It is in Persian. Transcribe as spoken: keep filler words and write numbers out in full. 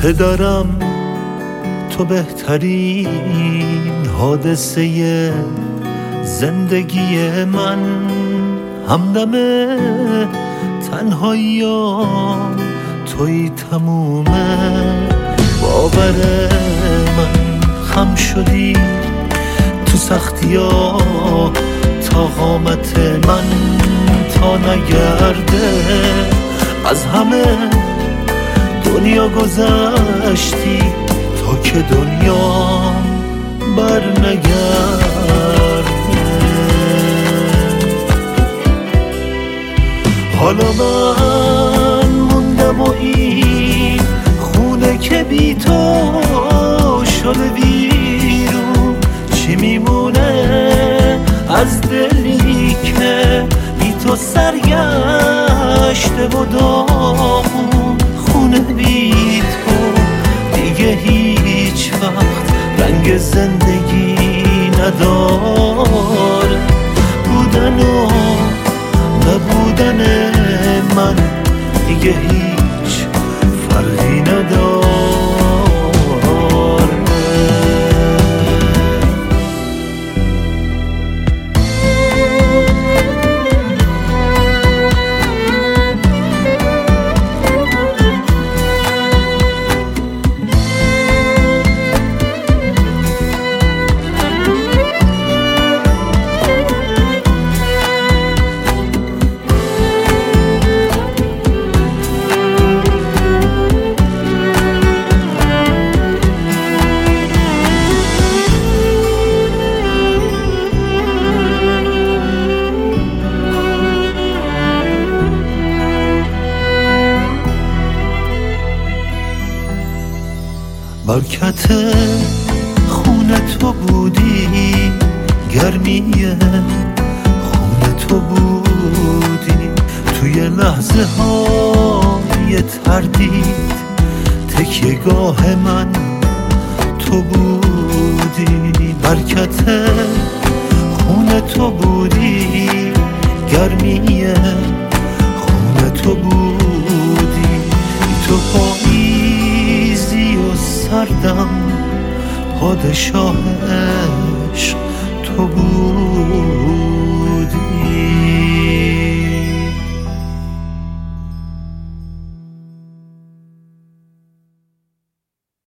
دوست دارم، تو بهترین حادثه زندگی من، همدم تنهاییام توی تمومه. باور من خم شدی تو سختی‌ها، تا قامت من تا نگرده از همه دنیا گذشتی، تا که دنیا بر نگرده. حالا من موندم و این خونه که بی تو شده ویرون، چی میمونه از دلی که بی تو سرگشته و داغون؟ خونه بی تو دیگه هیچ وقت رنگ زندگی نداره. بودن و نبودن من دیگه هیچ فرقی نداره. برکت خونه تو بودی، گرمیه خونه تو بودی، توی لحظه های تردید تکیه گاه من تو بودی. برکت خونه تو بودی، گرمیه خونه تو بودی، تو پاییزی و سردم، پادشاه